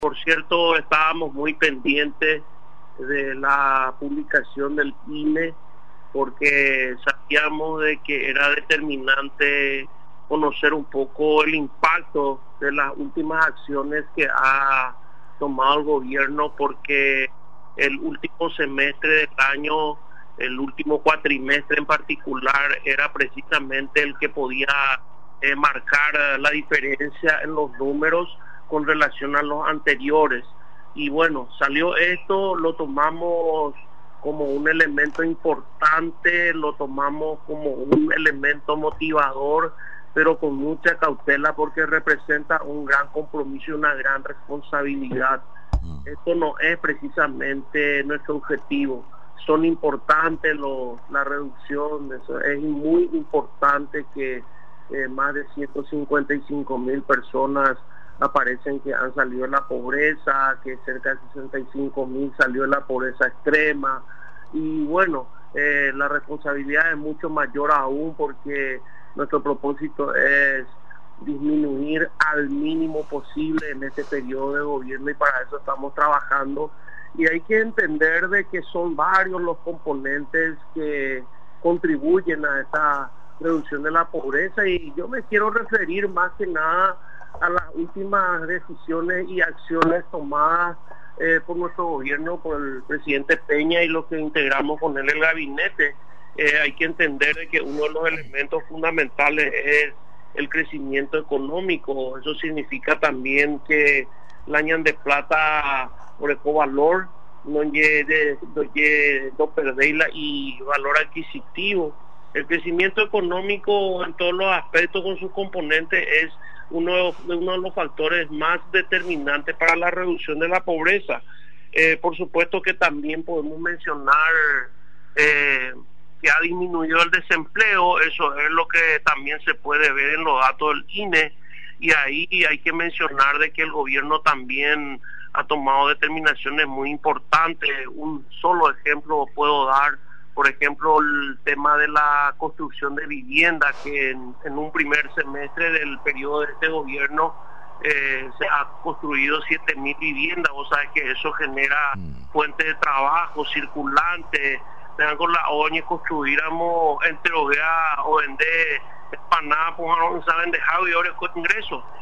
Por cierto, estábamos muy pendientes de la publicación del INE porque sabíamos de que era determinante conocer un poco el impacto de las últimas acciones que ha tomado el gobierno, porque el último semestre del año, el último cuatrimestre en particular, era precisamente el que podía marcar la diferencia en los números con relación a los anteriores. Y bueno, salió esto, lo tomamos como un elemento importante, lo tomamos como un elemento motivador, pero con mucha cautela porque representa un gran compromiso y una gran responsabilidad. Esto no es precisamente nuestro objetivo. Son importantes la reducción, eso es muy importante que más de 155,000 personas aparecen que han salido de la pobreza, que cerca de 65,000 salió de la pobreza extrema. Y bueno, la responsabilidad es mucho mayor aún porque nuestro propósito es disminuir al mínimo posible en este periodo de gobierno, y para eso estamos trabajando. Y hay que entender de que son varios los componentes que contribuyen a esta reducción de la pobreza, y yo me quiero referir más que nada a las últimas decisiones y acciones tomadas por nuestro gobierno, por el presidente Peña y los que integramos con él el gabinete. Hay que entender de que uno de los elementos fundamentales es el crecimiento económico. Eso significa también que la ñan de plata por ecovalor no perderla y valor adquisitivo. El crecimiento económico en todos los aspectos con sus componentes es uno de los factores más determinantes para la reducción de la pobreza. Por supuesto que también podemos mencionar que ha disminuido el desempleo. Eso es lo que también se puede ver en los datos del INE, y ahí hay que mencionar de que el gobierno también ha tomado determinaciones muy importantes. Un solo ejemplo puedo dar, por ejemplo, el tema de la construcción de vivienda, que en un primer semestre del periodo de este gobierno se ha construido 7,000 viviendas. O sea que eso genera fuentes de trabajo circulantes. Tengan con la ONU construiramos entre o vender empanadas, pues no saben dejar y ahora con ingresos.